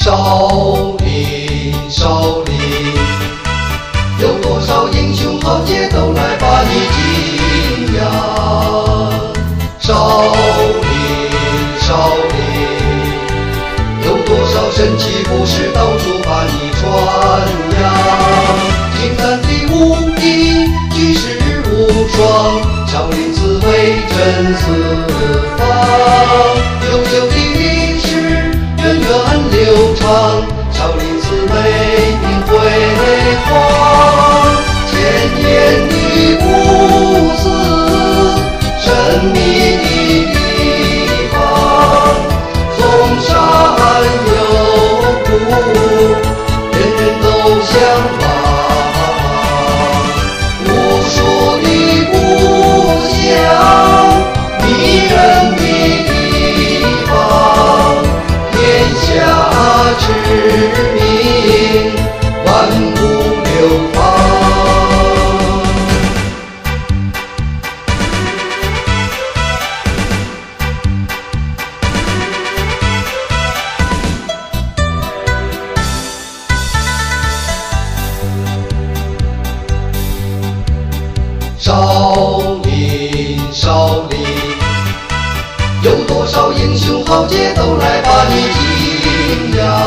少林，少林，有多少英雄豪杰都来把你敬仰。少林，少林，有多少神奇故事到处把你传扬。精湛的武艺，举世无双，少林寺威震四方。悠久的历史，源远流长，少林寺美名辉煌。千年的无私，神秘的地方，嵩山有古，人人都向往。无数的故乡，迷人的地方，天下知名，万古流芳。少林，少林，有多少英雄豪杰都来把你敬仰。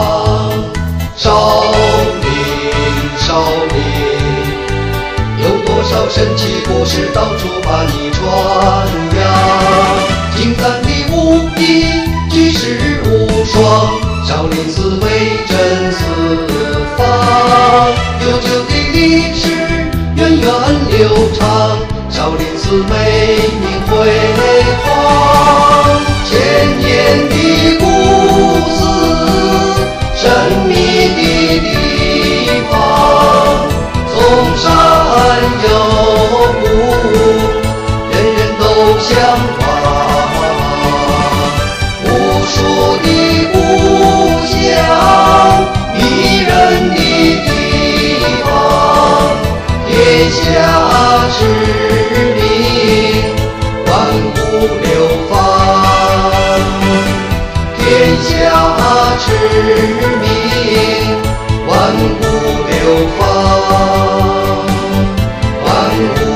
少林，少林，有多少神奇故事到处把你传扬。精湛的武艺，举世无双，少林寺威震四方。悠久的历史，源远流长，少林寺美名辉煌。千年的故事，神秘的地方，嵩山有古，人人都向往。无数的故乡，迷人的地方，天下知名，万古流芳。天下知名，万古流芳，万古。